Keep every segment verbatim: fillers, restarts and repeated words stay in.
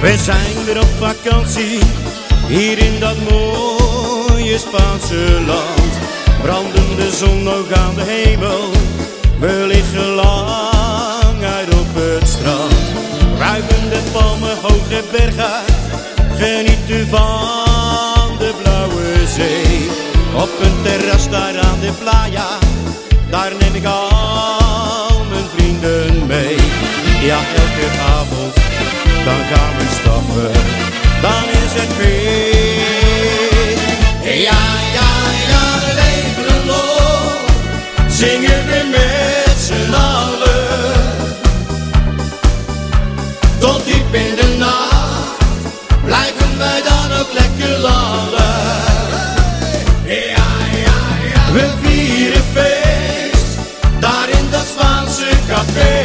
We zijn weer op vakantie, hier in dat mooie Spaanse land. Brandende zon nog aan de hemel, we liggen lang uit op het strand. Ruikende palmen, hoge bergen, genieten van de blauwe zee. Op een terras daar aan de playa, daar neem ik al mijn vrienden mee. Ja, elke avond, dan gaan we stappen, dan is het feest. Ja, ja, ja, leven en lol, zingen we met z'n allen. Tot diep in de nacht, blijven wij dan ook lekker lallen. Ja, ja, ja, we vieren feest, daar in dat Spaanse café.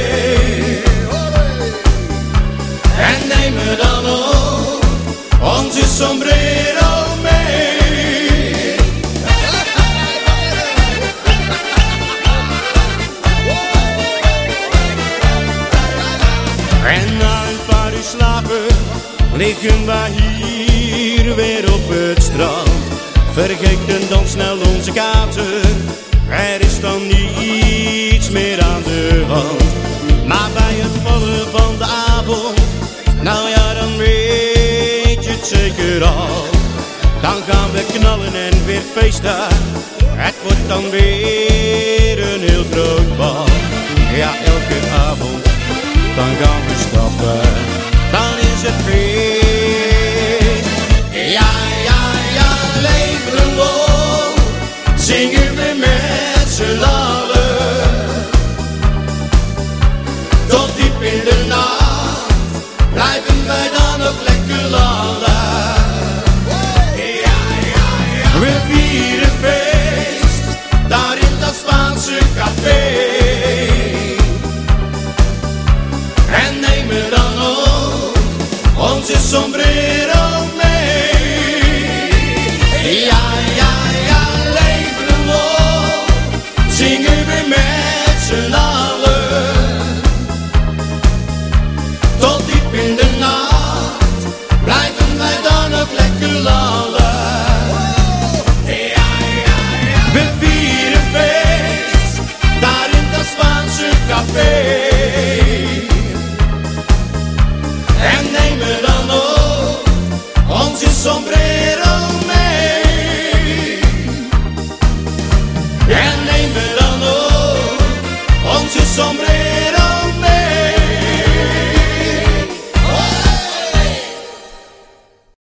En nemen dan ook onze sombrero mee. En na een paar uur slapen liggen wij hier weer op het strand. Vergeten dan snel onze kater, er is dan niets meer aan de hand. Maar bij het vallen van de avond, nou ja, dan weet je het zeker al. Dan gaan we knallen en weer feesten, het wordt dan weer een heel groot bal. Ja, elke avond, dan gaan we stappen, dan is het feest. Ja, ja, ja, leven en lol, zingen we met z'n allen.